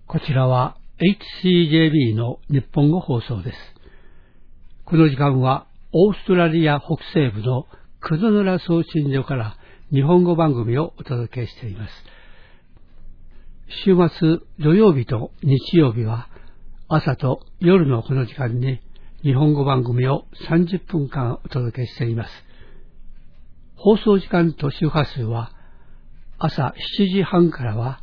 こちらは HCJB の日本語放送です。この時間はオーストラリア北西部のクドヌラ送信所から日本語番組をお届けしています。週末土曜日と日曜日は朝と夜のこの時間に日本語番組を30分間お届けしています。放送時間と周波数は朝7時半からは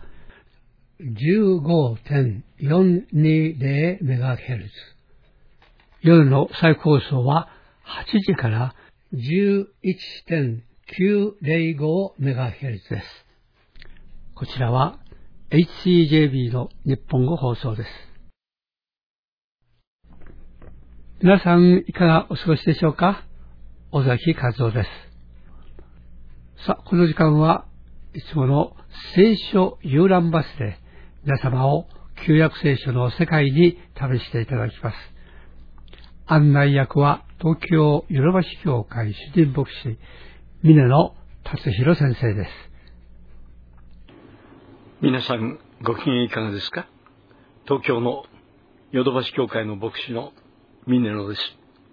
15.420MHz、 夜の再放送は8時から 11.905MHz です。こちらは HCJB の日本語放送です。皆さんいかがお過ごしでしょうか。尾崎和夫です。さあ、この時間はいつもの聖書遊覧バスで皆様を旧約聖書の世界に旅していただきます。案内役は東京ユロバシ教会主任牧師峰野達弘先生です。 皆さんご機嫌いかがですか。東京のヨドバシ教会の牧師の峰野です。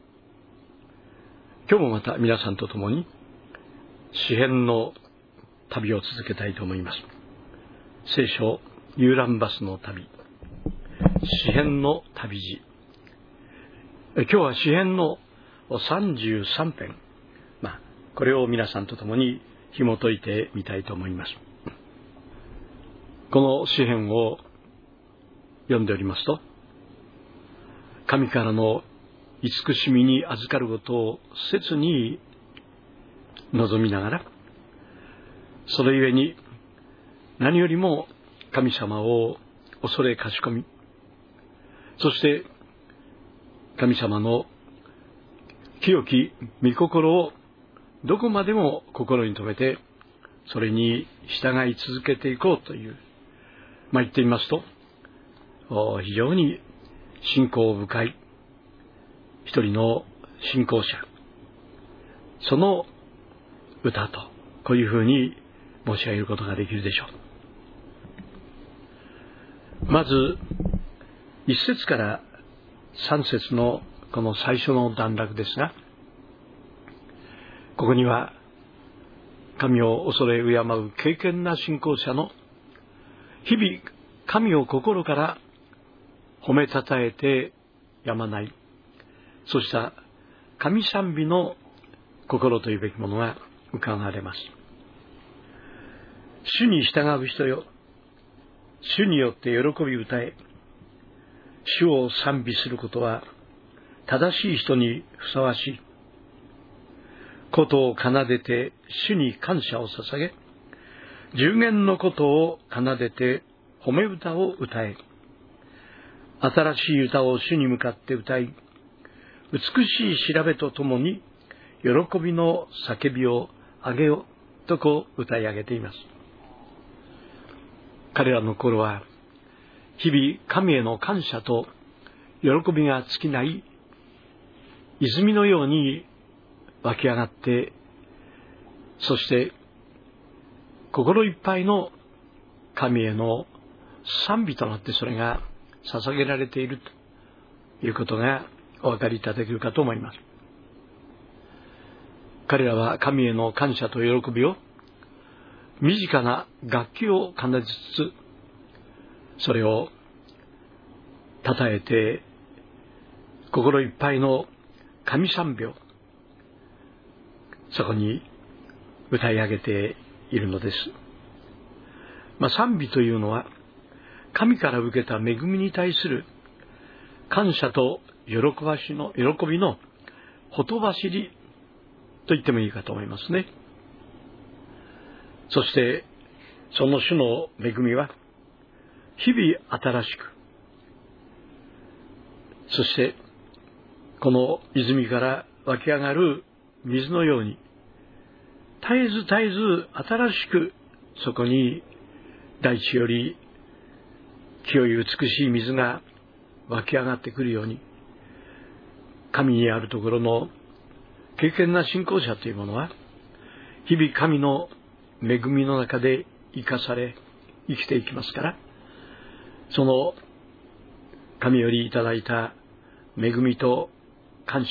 今日もまた皆さんと共に詩編の旅を続けたいと思います。聖書遊覧バスの旅、詩編の旅路。今日は詩編の33編、これを皆さんと共に紐解いてみたいと思います。この詩編を読んでおりますと、神からの慈しみに預かることを切に望みながら、それゆえに何よりも神様を恐れかしこみ、そして神様の清き御心をどこまでも心に留めて、それに従い続けていこうという、言ってみますと、非常に信仰深い一人の信仰者、その歌と、こういうふうに申し上げることができるでしょう。まず1節から3節のこの最初の段落ですが、ここには神を恐れ敬う敬虔な信仰者の日々神を心から褒めたたえてやまない、そうした神賛美の心というべきものが伺われます。主に従う人よ、主によって喜び歌え。主を賛美することは正しい人にふさわしい。ことを奏でて主に感謝を捧げ、十弦のことを奏でて褒め歌を歌え。新しい歌を主に向かって歌い、美しい調べとともに喜びの叫びをあげよとこう歌い上げています。彼らの心は日々神への感謝と喜びが尽きない泉のように湧き上がって、そして心いっぱいの神への賛美となって、それが捧げられているということがお分かりいただけるかと思います。彼らは神への感謝と喜びを身近な楽器を奏でつつ、それをたたえて心いっぱいの神賛美をそこに歌い上げているのです。賛美というのは神から受けた恵みに対する感謝と喜びのほとばしりと言ってもいいかと思いますね。そしてその主の恵みは日々新しく、そしてこの泉から湧き上がる水のように絶えず絶えず新しく、そこに大地より清い美しい水が湧き上がってくるように、神にあるところの敬虔な信仰者というものは日々神の恵みの中で生かされ生きていきますから、 その神よりいただいた恵みと感謝、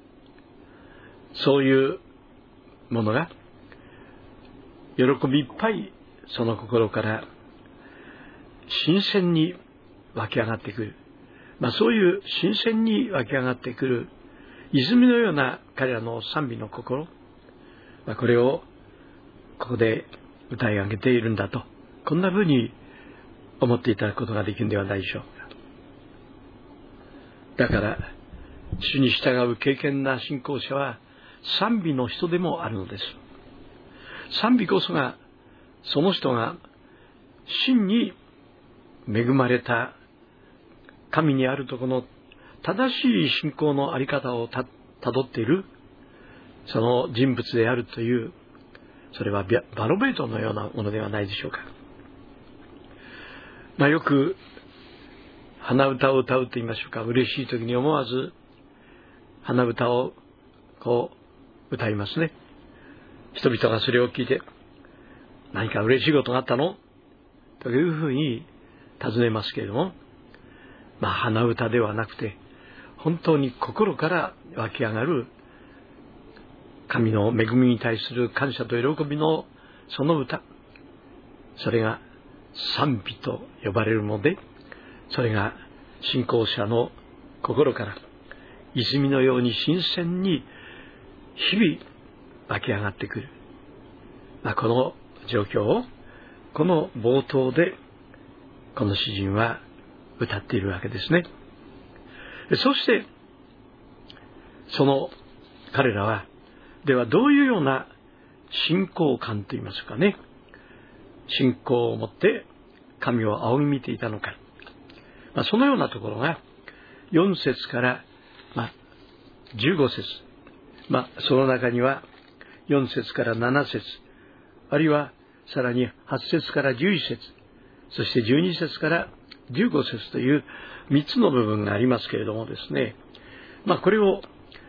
そういうものが喜びいっぱいその心から新鮮に湧き上がってくる、そういう新鮮に湧き上がってくる泉のような彼らの賛美の心、これをここで歌い上げているんだと、こんな風に思っていただくことができるのではないでしょうか。だから主に従う敬虔な信仰者は賛美の人でもあるのです。賛美こそがその人が真に恵まれた神にあるところの正しい信仰のあり方をたどっているその人物であるという、それはバロメートのようなものではないでしょうか。よく鼻歌を歌うと言いましょうか、嬉しい時に思わず鼻歌をこう歌いますね。人々がそれを聞いて、何か嬉しいことがあったのというふうに尋ねますけれども、鼻歌ではなくて本当に心から湧き上がる神の恵みに対する感謝と喜びのその歌、それが賛美と呼ばれるもので、それが信仰者の心から泉のように新鮮に日々湧き上がってくる、この状況をこの冒頭でこの詩人は歌っているわけですね。そしてその彼らはではどういうような信仰感といいますかね、信仰を持って神を仰ぎ見ていたのか、そのようなところが4節から15節、その中には4節から7節、あるいはさらに8節から11節、そして12節から15節という3つの部分がありますけれどもですね、これを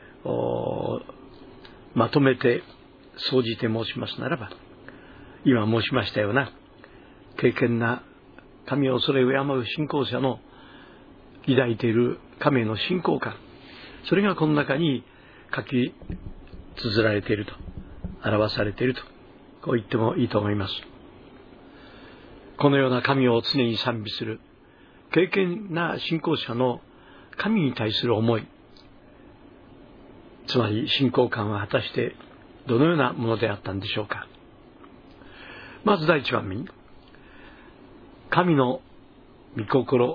まとめて総じて申しますならば、今申しましたような敬虔な神を恐れ敬う信仰者の抱いている神への信仰感、それがこの中に書き綴られていると、表されていると、こう言ってもいいと思います。このような神を常に賛美する敬虔な信仰者の神に対する思い、つまり信仰感は果たしてどのようなものであったんでしょうか。まず第一番目に、神の御心、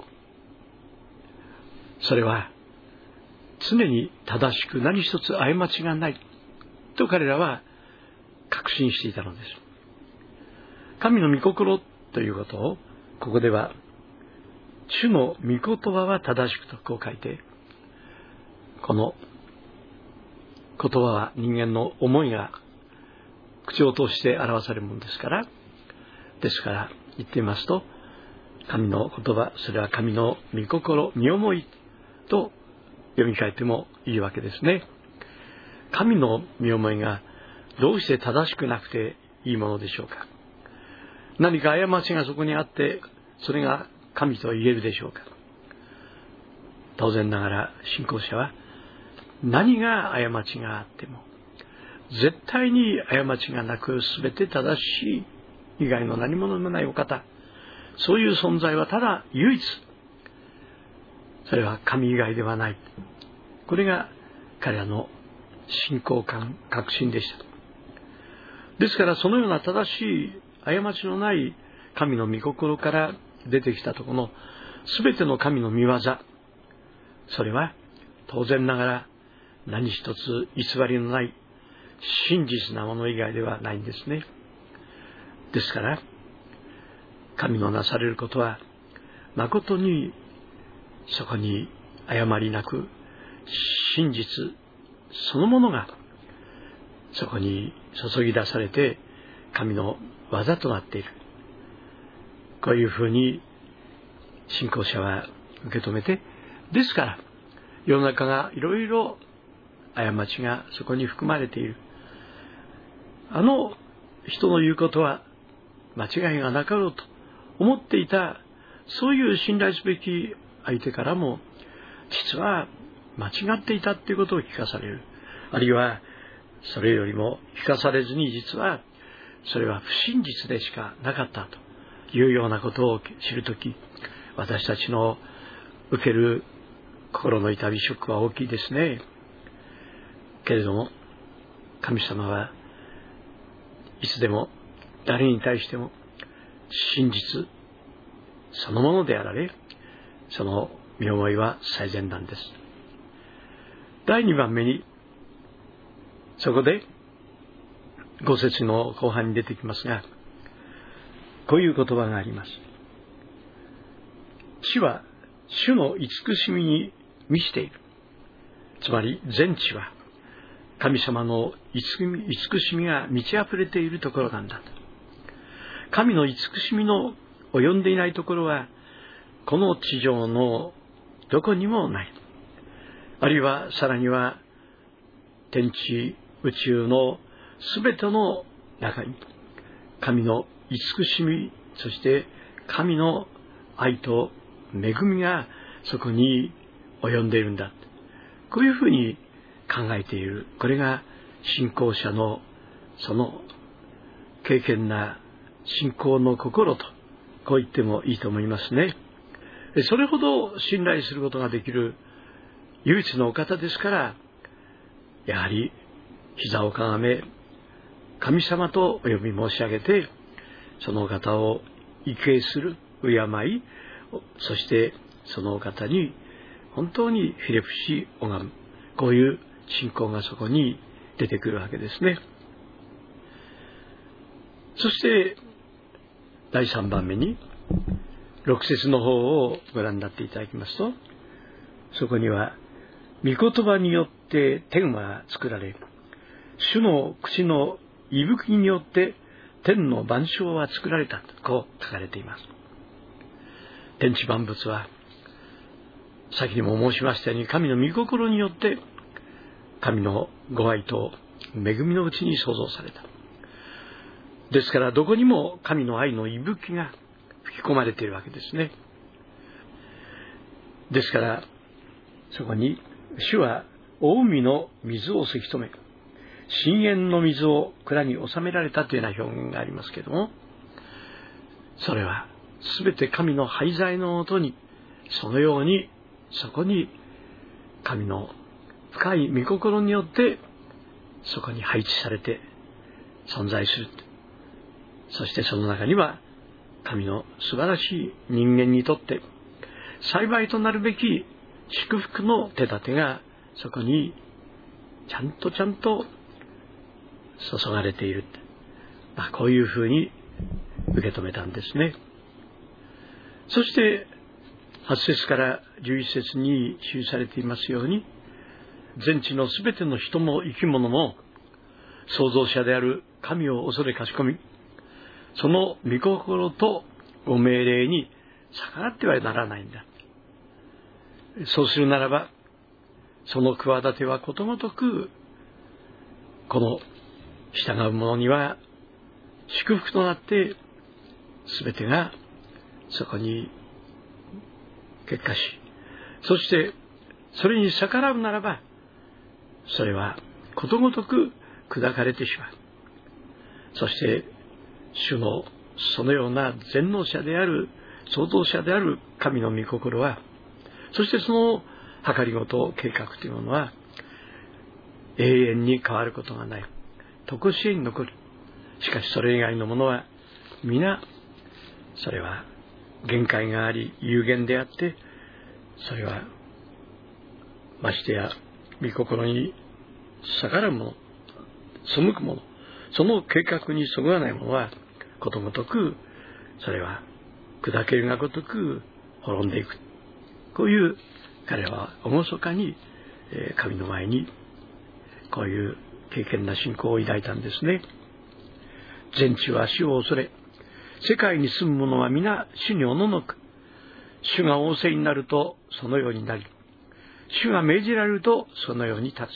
それは常に正しく何一つ過ちがないと彼らは確信していたのです。神の御心ということをここでは主の御言葉は正しくとこう書いて、この言葉は人間の思いが口を通して表されるものですから、言ってみますと、神の言葉、それは神の御心、御思いと読み替えてもいいわけですね。神の御思いがどうして正しくなくていいものでしょうか。何か過ちがそこにあってそれが神と言えるでしょうか。当然ながら信仰者は何が過ちがあっても絶対に過ちがなく全て正しい以外の何者でもないお方、そういう存在はただ唯一、それは神以外ではない。これが彼らの信仰感、確信でした。ですからそのような正しい過ちのない神の御心から出てきたところの全ての神の御業、それは当然ながら何一つ偽りのない真実なもの以外ではないんですね。ですから神のなされることは誠にそこに誤りなく真実そのものがそこに注ぎ出されて神の技となっている、こういうふうに信仰者は受け止めて、ですから世の中がいろいろ過ちがそこに含まれている、あの人の言うことは間違いがなかろうと思っていたそういう信頼すべき相手からも、実は間違っていたということを聞かされる。あるいは、それよりも聞かされずに、実は、それは不真実でしかなかったというようなことを知るとき、私たちの受ける心の痛み、ショックは大きいですね。けれども、神様はいつでも誰に対しても真実そのものであられ、その見思いは最善なんです。第2番目に、そこで5節の後半に出てきますが、こういう言葉があります。地は主の慈しみに満ちている。つまり全地は神様の慈しみが満ち溢れているところなんだと。神の慈しみの及んでいないところはこの地上のどこにもない。あるいはさらには天地宇宙のすべての中に神の慈しみ、そして神の愛と恵みがそこに及んでいるんだ。こういうふうに考えている。これが信仰者のその敬虔な信仰の心と、こう言ってもいいと思いますね。それほど信頼することができる唯一のお方ですから、やはり膝をかがめ、神様とお呼び申し上げて、そのお方を畏敬する、敬い、そしてそのお方に本当にひれ伏し拝む、こういう信仰がそこに出てくるわけですね。そして第3番目に6節の方をご覧になっていただきますと、そこには御言葉によって天は作られ、主の口の息吹によって天の万象は作られたと、こう書かれています。天地万物は先にも申しましたように、神の御心によって神のご愛と恵みのうちに創造された。ですからどこにも神の愛の息吹が吹き込まれているわけですね。ですからそこに主は大海の水をせき止め、深淵の水を蔵に収められたというような表現がありますけれども、それはすべて神の配在のもとに、そのようにそこに神の深い御心によってそこに配置されて存在する。そしてその中には神の素晴らしい人間にとって幸いとなるべき祝福の手立てがそこにちゃんと注がれている。こういうふうに受け止めたんですね。そして8節から11節に記されていますように、全地のすべての人も生き物も創造者である神を恐れかしこみ、その御心とご命令に逆らってはならないんだ。そうするならば、その企てはことごとくこの従う者には祝福となって、すべてがそこに結果し、そしてそれに逆らうならば、それはことごとく砕かれてしまう。そして主のそのような全能者である、創造者である神の御心は、そしてその計りごと計画というものは永遠に変わることがない。常しえに残る。しかしそれ以外のものは皆、それは限界があり有限であって、それはましてや御心に逆らうもの、背くもの、その計画にそぐわないものはことごとく、それは砕けるがごとく滅んでいく。こういう彼は厳かに神の前にこういう敬虔な信仰を抱いたんですね。全地は主を恐れ、世界に住む者は皆主におののく。主が仰せになるとそのようになり、主が命じられるとそのように立つ。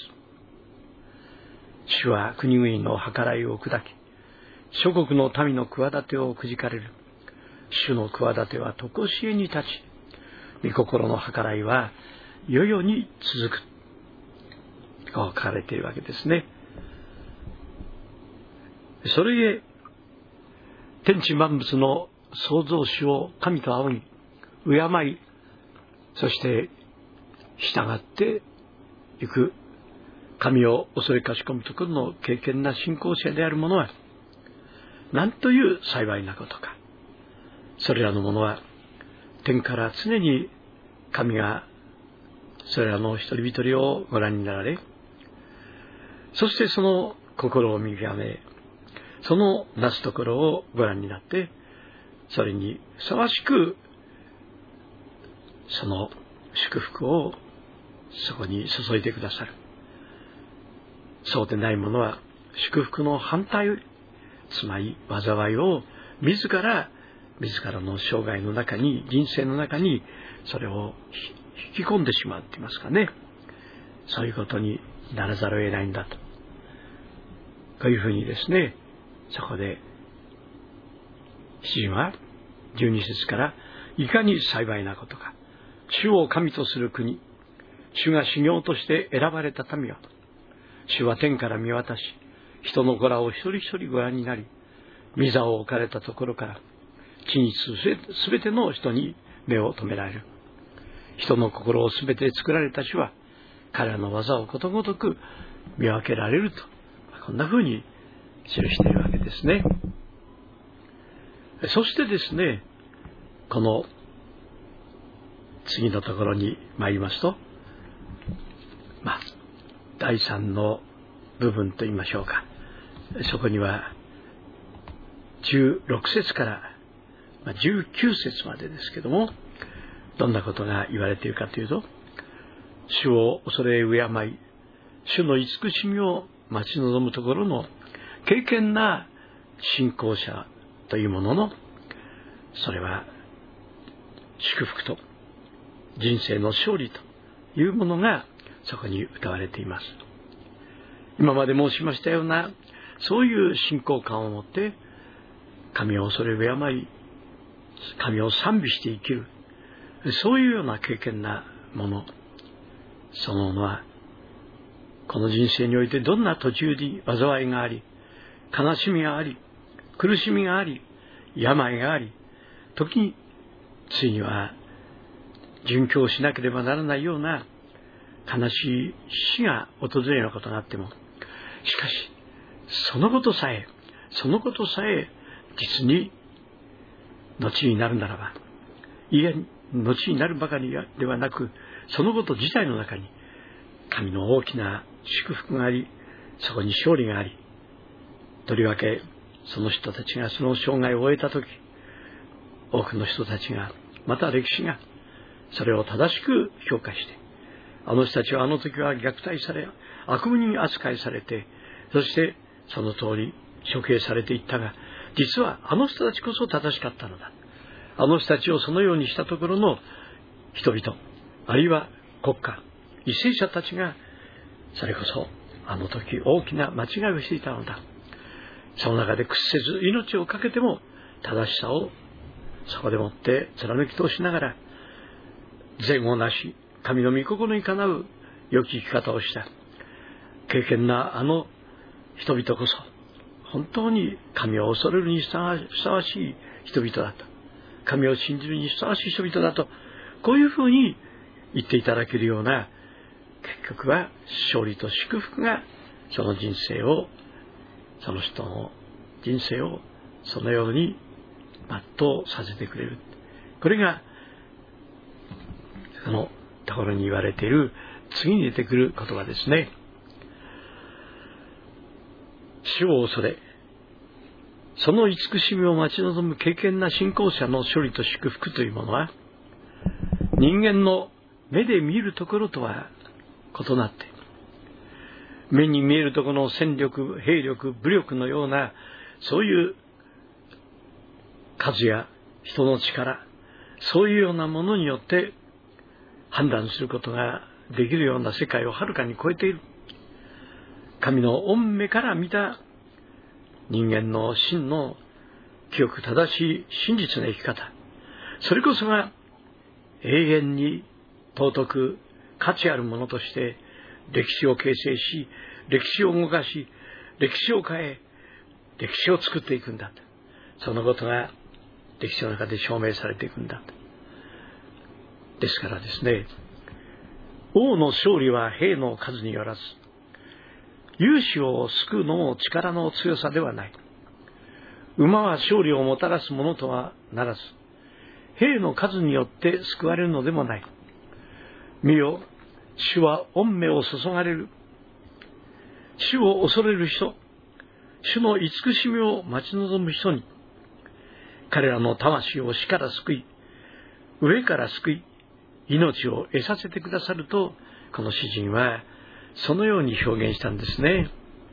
主は国々の計らいを砕き、諸国の民の企てをくじかれる。 主の企ては常しえに立ち、御心の計らいは世々に続く。こう書かれているわけですね。それゆえ、天地万物の創造主を神と仰ぎ、敬い、そして従っていく神を恐れかしこむところの敬虔な信仰者である者は、なんという幸いなことか。それらの者は天から常に神がそれらの一人一人をご覧になられ、そしてその心を見極め、そのなすところをご覧になって、それにふさわしくその祝福をそこに注いでくださる。そうでない者は祝福の反対、つまり災いを自らの生涯の中に、人生の中にそれを引き込んでしまうって言いますかね。そういうことにならざるを得ないんだと。こういうふうにですね、そこで詩人は12節からいかに幸いなことか。主を神とする国、主が修行として選ばれた民は、主は天から見渡し、人の子らを一人一人ご覧になり、御座を置かれたところから地にすべての人に目を留められる。人の心をすべて作られた主は、彼らの技をことごとく見分けられると、こんなふうに記しているわけですね。そしてですね、この次のところに参りますと、第3の部分と言いましょうか。そこには16節から19節までですけども、どんなことが言われているかというと、主を恐れ敬い、主の慈しみを待ち望むところの敬虔な信仰者というものの、それは祝福と人生の勝利というものがそこに歌われています。今まで申しましたようなそういう信仰感を持って神を恐れ敬い、神を賛美して生きる、そういうような敬虔なもの、そのものはこの人生においてどんな途中に災いがあり、悲しみがあり、苦しみがあり、病があり、時についには殉教しなければならないような悲しい死が訪れるようなことがあっても、しかしそのことさえ実に後になるならば、いや後になるばかりではなく、そのこと自体の中に神の大きな祝福があり、そこに勝利があり、とりわけその人たちがその生涯を終えたとき、多くの人たちが、また歴史がそれを正しく評価して、あの人たちはあの時は虐待され、悪夢に扱いされて、そしてその通り処刑されていったが、実はあの人たちこそ正しかったのだ。あの人たちをそのようにしたところの人々、あるいは国家、為政者たちが、それこそあの時大きな間違いをしていたのだ。その中で屈せず命を懸けても正しさをそこでもって貫き通しながら、善をなし、神の御心にかなう良き生き方をした敬虔なあの人々こそ、本当に神を恐れるにふさわしい人々だと、神を信じるにふさわしい人々だと、こういうふうに言っていただけるような、結局は勝利と祝福がその人生を、その人の人生をそのように全うさせてくれる。これがそのところに言われている次に出てくる言葉ですね。主を恐れ、その慈しみを待ち望む敬虔な信仰者の勝利と祝福というものは、人間の目で見るところとは異なって、目に見えるところの戦力、兵力、武力のような、そういう数や人の力、そういうようなものによって判断することができるような世界をはるかに超えている。神の御目から見た人間の真の清く正しい真実な生き方、それこそが永遠に尊く価値あるものとして歴史を形成し、歴史を動かし、歴史を変え、歴史を作っていくんだと。そのことが歴史の中で証明されていくんだと。ですからですね、王の勝利は兵の数によらず、勇士を救うのも力の強さではない。馬は勝利をもたらすものとはならず、兵の数によって救われるのでもない。見よ、主は御目を注がれる。主を恐れる人、主の慈しみを待ち望む人に、彼らの魂を死から救い、上から救い、命を得させてくださると、この詩人はそのように表現したんですね。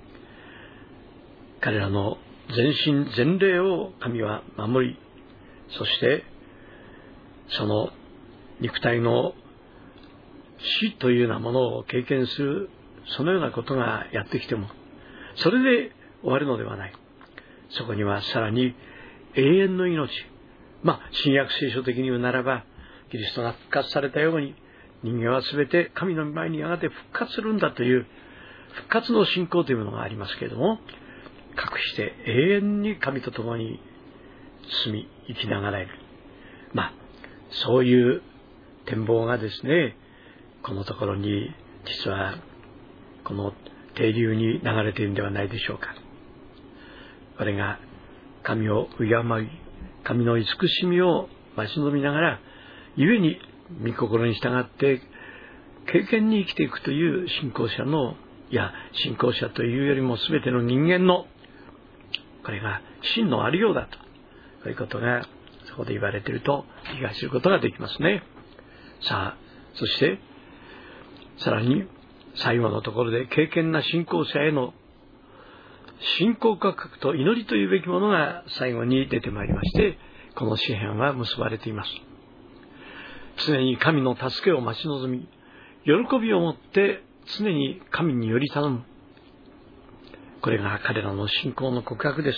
彼らの全身全霊を神は守り、そしてその肉体の死というようなものを経験する、そのようなことがやってきても、それで終わるのではない。そこにはさらに永遠の命、新約聖書的に言うならば、キリストが復活されたように、人間はすべて神の前にやがて復活するんだという復活の信仰というものがありますけれども、かくして永遠に神と共に住み生きながらえる、そういう展望がですね、このところに実はこの底流に流れているんではないでしょうか。我が神を敬い、神の慈しみを待ち望みながら、故に御心に従って経験に生きていくという信仰者の、信仰者というよりも全ての人間の、これが真のありようだと、こういうことがそこで言われていると理解することができますね。そしてさらに最後のところで、敬虔な信仰者への信仰告白と祈りというべきものが最後に出てまいりまして、この詩編は結ばれています。常に神の助けを待ち望み、喜びを持って常に神により頼む。これが彼らの信仰の告白です。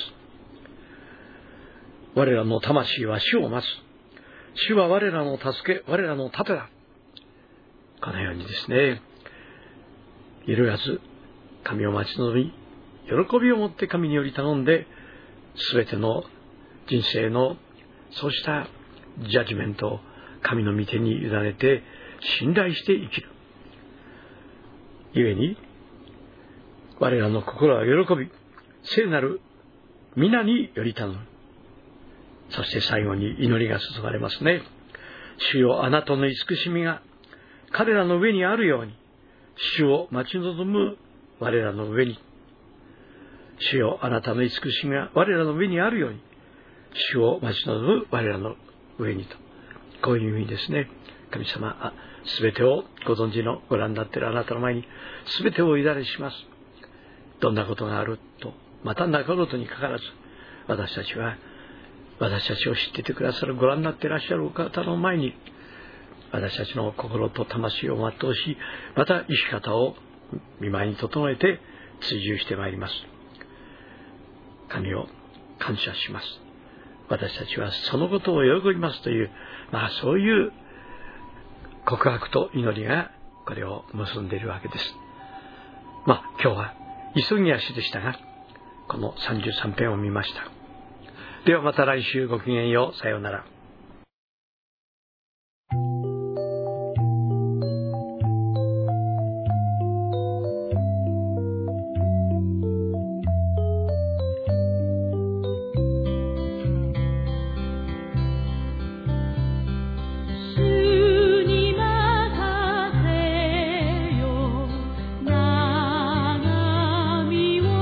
我らの魂は主を待つ。主は我らの助け、我らの盾だ。このようにですね、揺るがず神を待ち望み、喜びを持って神により頼んで、すべての人生のそうしたジャッジメントを神の御手に委ねて信頼して生きる。故に我らの心は喜び、聖なる皆により頼む。そして最後に祈りが注がれますね。主よ、あなたの慈しみが彼らの上にあるように、主を待ち望む我らの上に、主よ、あなたの慈しみが我らの上にあるように、主を待ち望む我らの上にと、こういう意味ですね。神様、すべてをご存知のご覧になっているあなたの前にすべてをお委ねします。どんなことがあると、また中ごとにかかわらず、私たちを知っていてくださる、ご覧になっていらっしゃるお方の前に、私たちの心と魂を全うし、また生き方を御前に整えて追従してまいります。神を感謝します。私たちはそのことを喜びますという、そういう告白と祈りがこれを結んでいるわけです。今日は急ぎ足でしたが、この33編を見ました。ではまた来週、ごきげんよう。さようなら。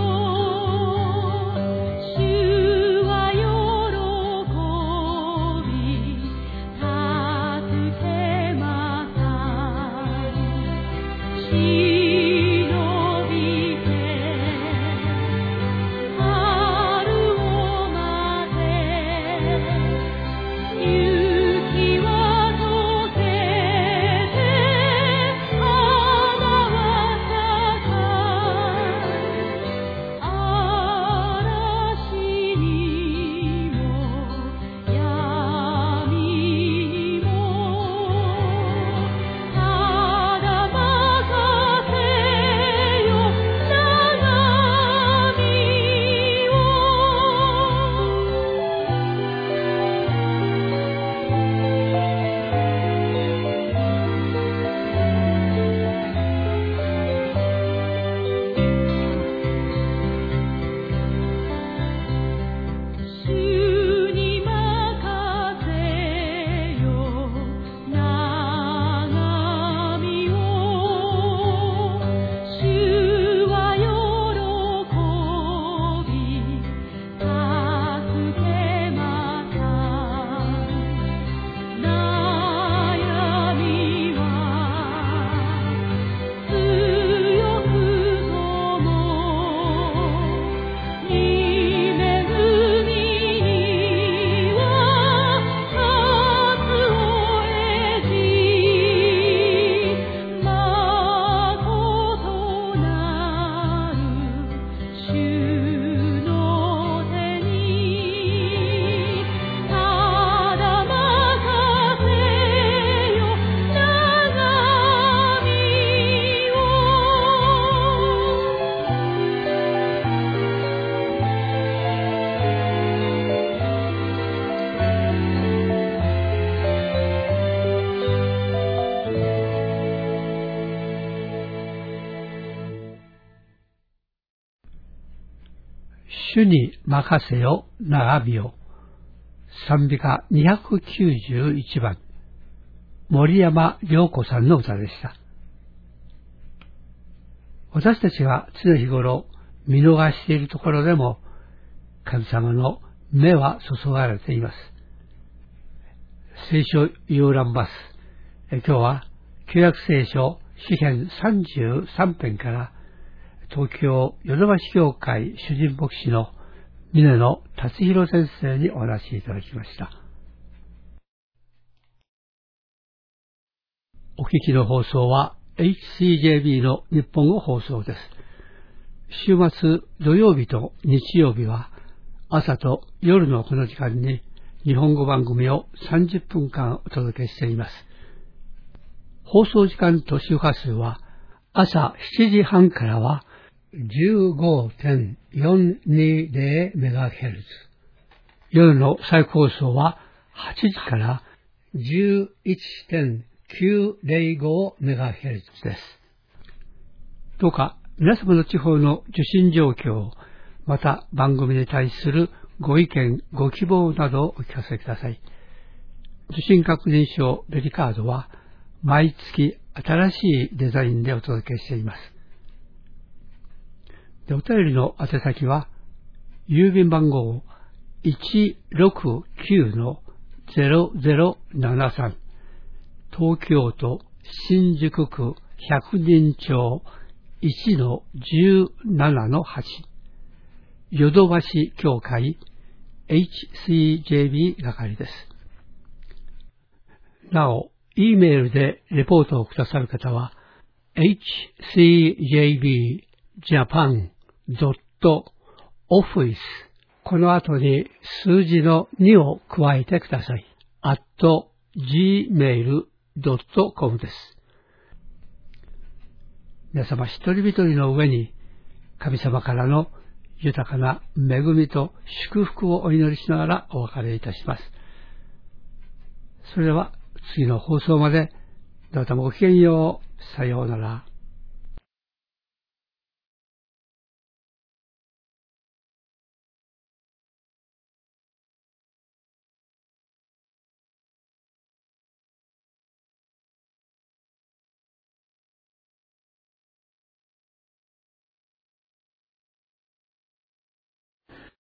主は喜び主に任せよ長びよ。賛美歌291番、森山良子さんの歌でした。私たちは常日頃見逃しているところでも神様の目は注がれています。聖書遊覧バス。今日は旧約聖書詩編33編から東京ヨドバシ教会主任牧師の峰野達弘先生にお話しいただきました。お聞きの放送は HCJB の日本語放送です。週末土曜日と日曜日は朝と夜のこの時間に日本語番組を30分間お届けしています。放送時間と周波数は朝7時半からは 15.420MHz、 夜の再放送は8時から 11.905MHz です。どうか皆様の地方の受信状況、また番組に対するご意見、ご希望などをお聞かせください。受信確認証ベリカードは毎月新しいデザインでお届けしています。で、お便りの宛先は郵便番号 169-0073 東京都新宿区百人町 1-17-8 ヨドバシ教会 HCJB 係です。なお、Eメールでレポートをくださる方は hcjbjapan.office この後に数字の2を加えてください。@gmail.com です。皆様一人一人の上に神様からの豊かな恵みと祝福をお祈りしながらお別れいたします。それでは次の放送までどうぞごきげんよう。さようなら。